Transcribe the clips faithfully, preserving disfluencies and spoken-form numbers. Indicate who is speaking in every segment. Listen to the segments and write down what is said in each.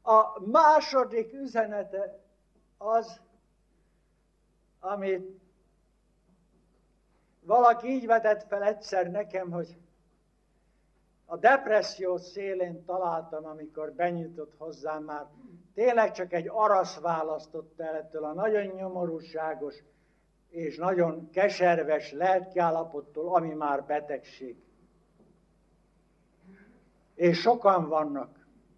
Speaker 1: A második üzenete az, amit valaki így vetett fel egyszer nekem, hogy a depresszió szélén találtam, amikor benyújtott hozzám, már tényleg csak egy arasz választott el ettől a nagyon nyomorúságos és nagyon keserves lelkiállapottól, ami már betegség. És sokan vannak.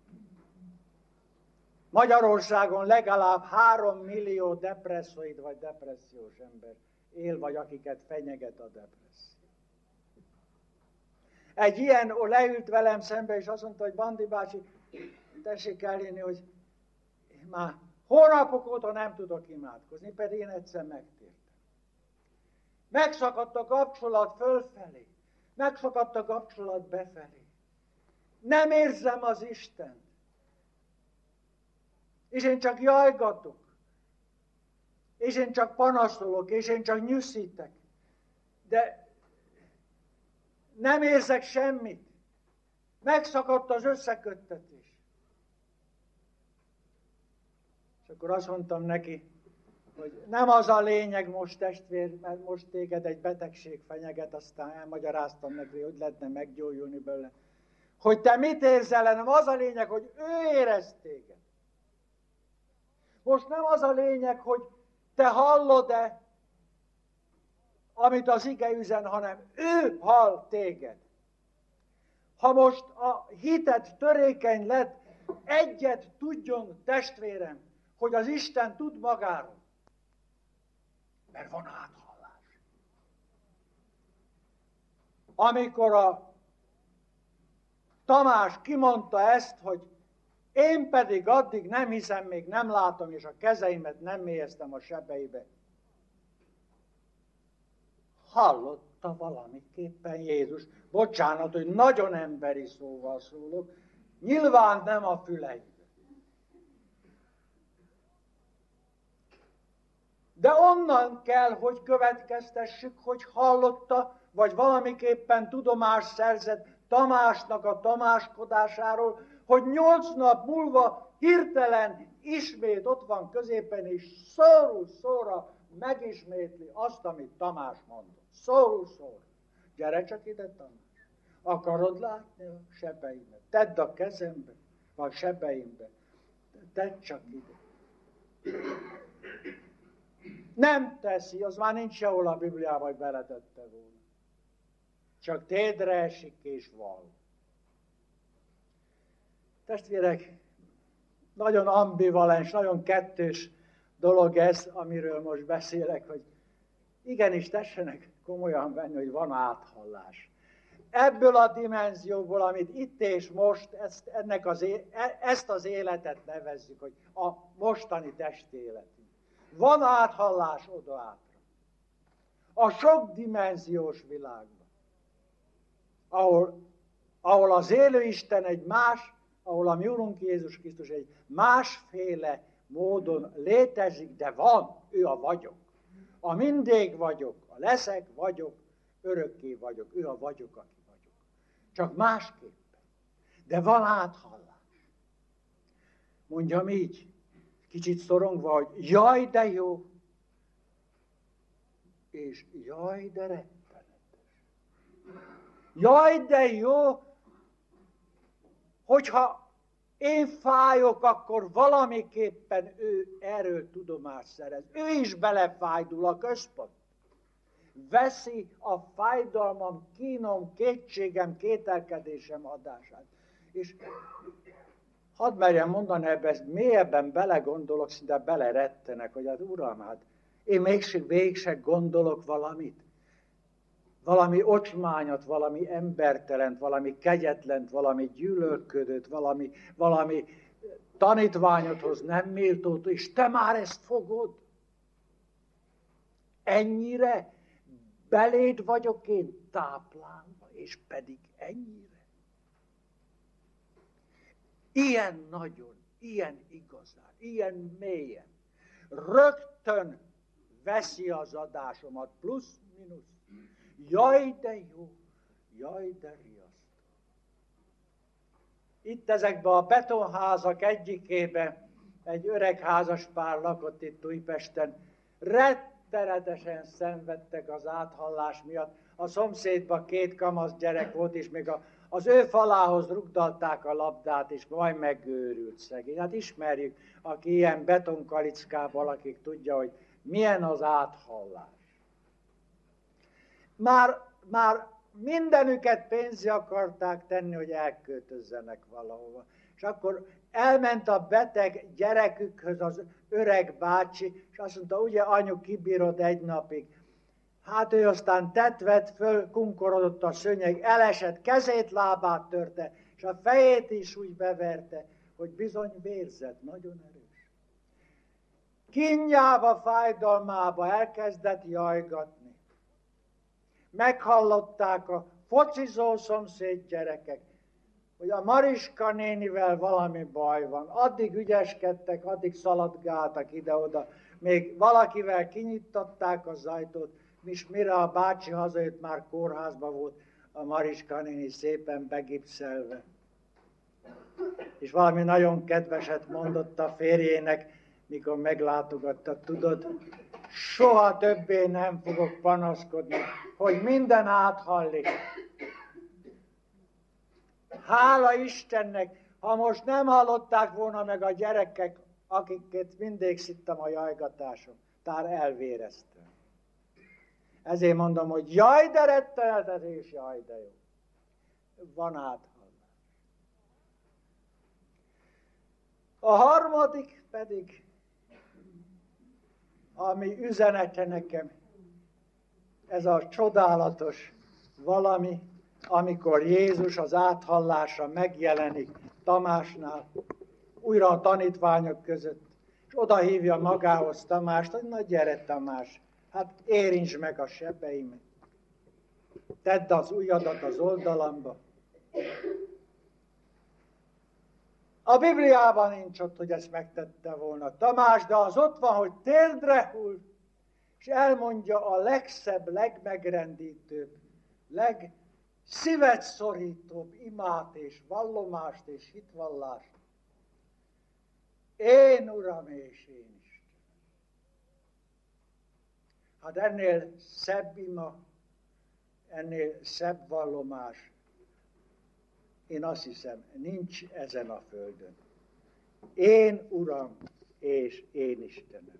Speaker 1: Magyarországon legalább három millió depresszoid vagy depressziós ember él, vagy akiket fenyeget a depresszió. Egy ilyen leült velem szembe, és azt mondta, hogy Bandi bácsi, tessék eljönni, hogy már hónapok óta nem tudok imádkozni, pedig én egyszer megtértem. Megszakadt a kapcsolat fölfelé, megszakadt a kapcsolat befelé. Nem érzem az Istent. És én csak jajgatok. És én csak panaszolok, és én csak nyűszítek. De nem érzek semmit. Megszakadt az összeköttetés. És akkor azt mondtam neki, hogy nem az a lényeg most, testvér, mert most téged egy betegség fenyeget, aztán elmagyaráztam neki, hogy lehetne meggyógyulni belőle. Hogy te mit érzel, hanem az a lényeg, hogy ő érez téged. Most nem az a lényeg, hogy te hallod-e, amit az ige üzen, hanem ő hall téged. Ha most a hited törékeny lett, egyet tudjon, testvérem, hogy az Isten tud magáról. Mert van áthallás. Amikor a Tamás kimondta ezt, hogy én pedig addig nem hiszem, még nem látom, és a kezeimet nem mélyeztem a sebeibe. Hallotta valamiképpen Jézus. Bocsánat, hogy nagyon emberi szóval szólok. Nyilván nem a füleibe. De onnan kell, hogy következtessük, hogy hallotta, vagy valamiképpen tudomást szerzett Tamásnak a tamáskodásáról, hogy nyolc nap múlva hirtelen ismét ott van középen, és szórul szóra megismétli azt, amit Tamás mondott. Szórul szóra. Gyere csak ide, Tamás. Akarod látni a sebeimet? Tedd a kezembe, vagy sebeimbe. Tedd csak ide. Nem teszi, az már nincs sehol a Bibliában, hogy beletette volna. Csak térdre esik és val. Testvérek, nagyon ambivalens, nagyon kettős dolog ez, amiről most beszélek, hogy igenis tessenek komolyan venni, hogy van áthallás. Ebből a dimenzióból, amit itt és most, ezt, ennek az, ezt az életet nevezzük, hogy a mostani testéletünk. Van áthallás oda átra. A sok dimenziós világban, ahol, ahol az élő Isten egy más, ahol a mi Urunk Jézus Krisztus egy másféle módon létezik, de van, ő a vagyok. A mindig vagyok, a leszek, vagyok, örökké vagyok, ő a vagyok, aki vagyok. Csak másképpen. De van áthallás. Mondjam így, kicsit szorongva, hogy jaj, de jó, és jaj, de rettenetes. Jaj, de jó, hogyha én fájok, akkor valamiképpen ő erről tudomást szerez. Ő is belefájdul a központ. Veszi a fájdalmam, kínom, kétségem, kételkedésem adását. És hadd merjem mondani, ebben mélyebben belegondolok, szinte belerettenek, hogy az Uram, hát én mégsem végsem gondolok valamit. Valami ocsmányot, valami embertelent, valami kegyetlent, valami gyűlölködőt, valami, valami tanítványodhoz nem méltót, és te már ezt fogod? Ennyire beléd vagyok én táplálva, és pedig ennyire. Ilyen nagyon, ilyen igazán, ilyen mélyen, rögtön veszi az adásomat, plusz-minusz. Jaj, de jó, jaj, de riasztó. Itt ezekben a betonházak egyikében egy öreg házaspár lakott itt Újpesten. Rettenetesen szenvedtek az áthallás miatt. A szomszédban két kamasz gyerek volt, és még a, az ő falához rugdalták a labdát, és majd megőrült szegény. Hát ismerjük, aki ilyen betonkalickában lakik, tudja, hogy milyen az áthallás. Már, már mindenüket pénzé akarták tenni, hogy elköltözzenek valahova. És akkor elment a beteg gyerekükhöz az öreg bácsi, és azt mondta, ugye anyu, kibírod egy napig. Hát ő aztán tetvett föl, kunkorodott a szőnyeg, elesett, kezét, lábát törte, és a fejét is úgy beverte, hogy bizony vérzett, nagyon erős. Kínjába, fájdalmába elkezdett jajgatni. Meghallották a focizó szomszéd gyerekek, hogy a Mariska nénivel valami baj van. Addig ügyeskedtek, addig szaladgáltak ide-oda, még valakivel kinyittatták az ajtót, és mire a bácsi hazajött, már kórházba volt a Mariska néni szépen begipszelve. És valami nagyon kedveset mondott a férjének, mikor meglátogatta, tudod, soha többé nem fogok panaszkodni, hogy minden áthallik. Hála Istennek, ha most nem hallották volna meg a gyerekek, akiket mindig szittem a jajgatásom, tár elvéreztem. Ezért mondom, hogy jaj, de rettenetes, és jaj, de jó. Van áthallás. A harmadik pedig, ami üzenete nekem, ez a csodálatos valami, amikor Jézus az áthallásra megjelenik Tamásnál, újra a tanítványok között, és oda hívja magához Tamást, hogy na gyere Tamás, hát érintsd meg a sebeimet, tedd az ujjadat az oldalamba. A Bibliában nincs ott, hogy ezt megtette volna Tamás, de az ott van, hogy térdre hull, és elmondja a legszebb, legmegrendítőbb, legszívet szorítóbb imát és vallomást és hitvallást. Én, Uram, és én Isten. Hát ennél szebb ima, ennél szebb vallomás, én azt hiszem, nincs ezen a földön. Én, Uram, és én Istenem.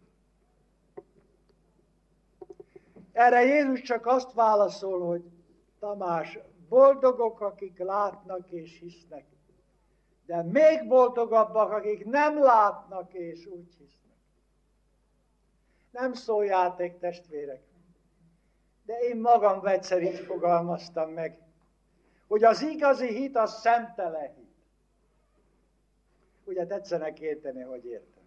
Speaker 1: Erre Jézus csak azt válaszol, hogy Tamás, boldogok, akik látnak és hisznek, de még boldogabbak, akik nem látnak és úgy hisznek. Nem szóljáték, testvérek, de én magam egyszer így fogalmaztam meg, hogy az igazi hit az szemtelen hit. Ugye tetszenek érteni, hogy értem.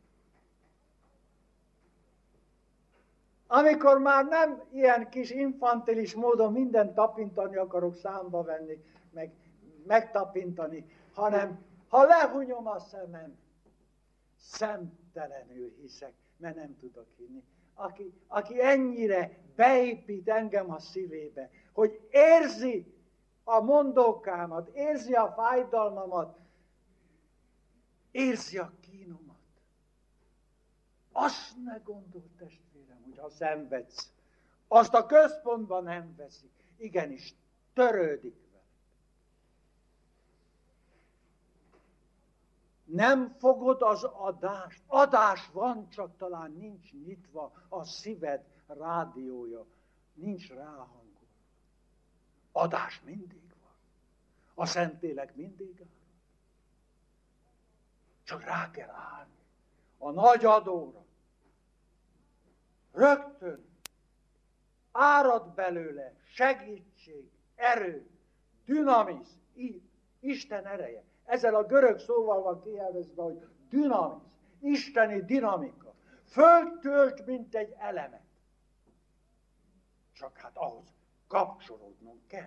Speaker 1: Amikor már nem ilyen kis infantilis módon mindent tapintani akarok, számba venni, meg megtapintani, hanem ha lehunyom a szemem, szemtelenül hiszek, mert nem tudok hinni. Aki, aki ennyire beépít engem a szívébe, hogy érzi a mondókámat, érzi a fájdalmamat, érzi a kínomat. Azt ne gondolt, testvérem, hogy ha szenvedsz, azt a központban nem veszik. Igenis, törődik vele. Nem fogod az adást. Adás van, csak talán nincs nyitva a szíved rádiója. Nincs ráhangolva. Adás mindig van. A Szentlélek mindig áll. Csak rá kell állni. A nagy adóra. Rögtön árad belőle segítség, erő, dinamizm, Isten ereje. Ezzel a görög szóval van kijelvezve, hogy dinamizm, isteni dinamika. Föltölt, mint egy elemet. Csak hát ahhoz kapcsolódnunk kell.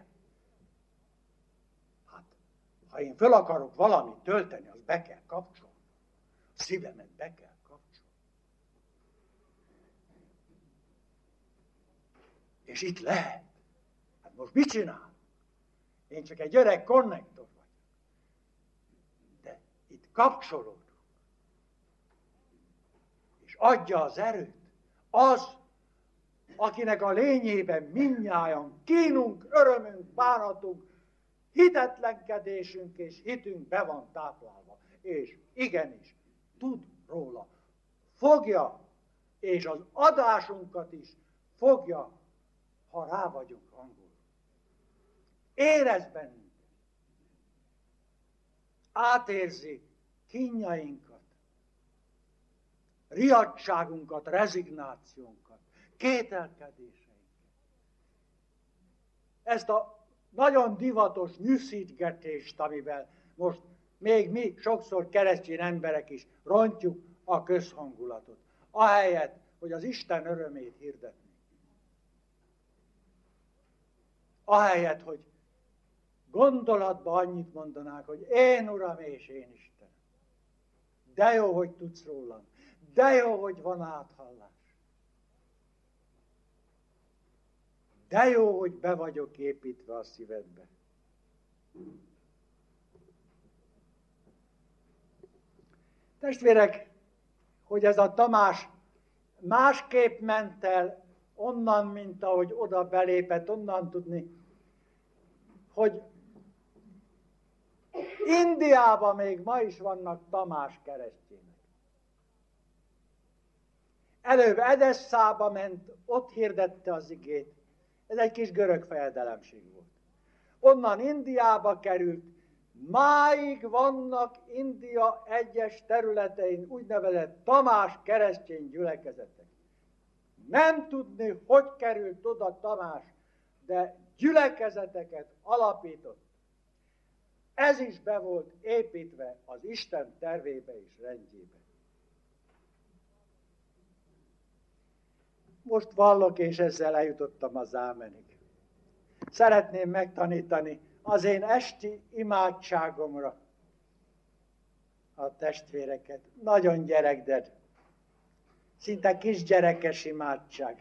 Speaker 1: Hát, ha én föl akarok valamit tölteni, az be kell kapcsolni. A szívemet be kell kapcsolni. És itt lehet. Hát most mit csinál? Én csak egy öreg konnektor vagyok. kapcsolódunk. És adja az erőt az, akinek a lényében mindnyájan kínunk, örömünk, bánatunk, hitetlenkedésünk és hitünk be van táplálva. És igenis, tud róla. Fogja, és az adásunkat is fogja, ha rá vagyunk hangolva. Érez bennünk. Átérzi kínjainkat, riadtságunkat, rezignációnkat, kételkedéseinket. Ezt a nagyon divatos nyűszítgetést, amivel most még mi sokszor keresztény emberek is rontjuk a közhangulatot, ahelyett, hogy az Isten örömét hirdetnénk. Ahelyett, hogy gondolatban annyit mondanák, hogy én Uram és én Istenem. De jó, hogy tudsz rólam. De jó, hogy van áthallás. De jó, hogy be vagyok építve a szívedbe. Testvérek, hogy ez a Tamás másképp ment el onnan, mint ahogy oda belépett, onnan tudni, hogy Indiában még ma is vannak Tamás keresztjének. Előbb Edesszába ment, ott hirdette az igét. Ez egy kis görög fejedelemség volt. Onnan Indiába került, máig vannak India egyes területein úgynevezett Tamás keresztény gyülekezetek. Nem tudni, hogy került oda Tamás, de gyülekezeteket alapított. Ez is be volt építve az Isten tervébe és rendjébe. Most vallok, és ezzel eljutottam az ámenig. Szeretném megtanítani az én esti imádságomra a testvéreket. Nagyon gyerekded, szinte kisgyerekes imádság.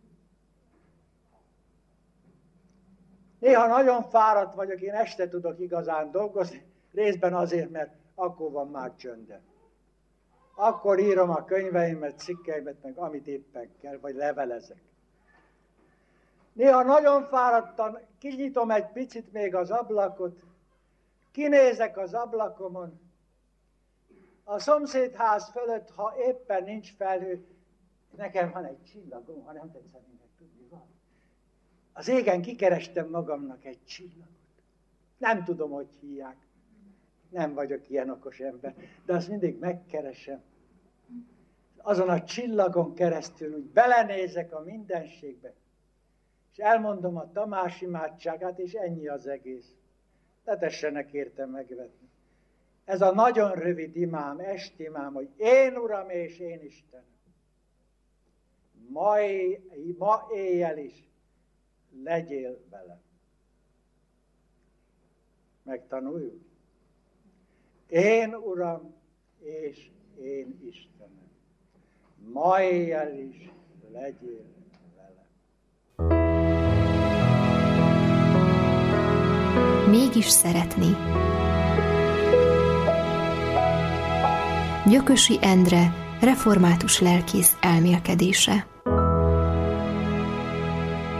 Speaker 1: Néha nagyon fáradt vagyok, én este tudok igazán dolgozni, részben azért, mert akkor van már csöndem. Akkor írom a könyveimet, cikkeimet, meg amit éppen kell, vagy levelezek. Néha nagyon fáradtan, kinyitom egy picit még az ablakot, kinézek az ablakomon, a szomszédház fölött, ha éppen nincs felhő, nekem van egy csillagom, ha nem tetszett mindent tudni, van. Az égen kikerestem magamnak egy csillagot. Nem tudom, hogy hívják. Nem vagyok ilyen okos ember, de azt mindig megkeresem. Azon a csillagon keresztül úgy belenézek a mindenségbe, és elmondom a Tamás imádságát, és ennyi az egész. Ne tessenek érte megvetni. Ez a nagyon rövid imám, estimám, hogy én Uram és én Istenem. Ma, éj, ma éjjel is legyél velem. Megtanuljuk. Én Uram és én Istenem. Ma éjjel is legyél velem.
Speaker 2: Mégis szeretni. Gyökösi Endre, református lelkész elmélkedése.